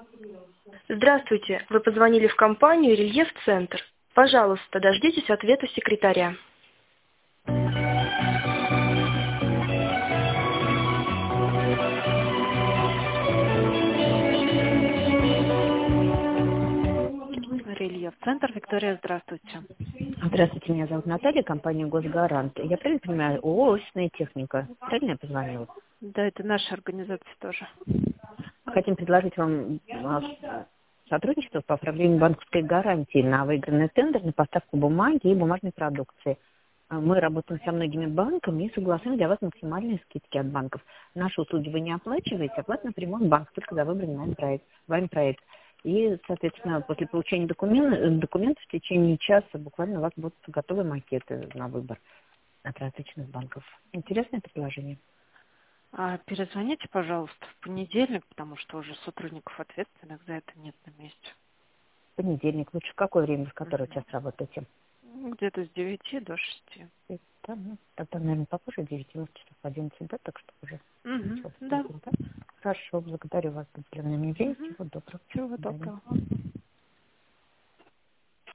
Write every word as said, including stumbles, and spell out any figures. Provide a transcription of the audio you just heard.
Здравствуйте, вы позвонили в компанию «Рельеф-центр». Пожалуйста, дождитесь ответа секретаря. Рельеф-центр, Виктория, здравствуйте. Здравствуйте, меня зовут Наталья, компания «Госгарант». Я правильно понимаю, ООО «Офисная техника». Правильно я позвонила? Да, это наша организация тоже. Хотим предложить вам а, сотрудничество по оформлению банковской гарантии на выигранный тендер на поставку бумаги и бумажной продукции. А, Мы работаем со многими банками и согласуем для вас максимальные скидки от банков. Наши услуги вы не оплачиваете, оплата напрямую от банка, только за выбранный вами проект. Вами проект. И, соответственно, после получения докумен- документов в течение часа буквально у вас будут готовы макеты на выбор от различных банков. Интересное предложение. А перезвоните, пожалуйста, в понедельник, потому что уже сотрудников ответственных за это нет на месте. В понедельник. Лучше в какое время, в которое Мгм. час работаете? Ну, где-то с девяти до шести. Это, ну, тогда, наверное, попозже, девять, может, часов одиннадцать, да, так что уже Угу. начался Да. день, да? Хорошо, благодарю вас за уделенное мне время. Угу. Всего доброго. До Всего свидания. доброго.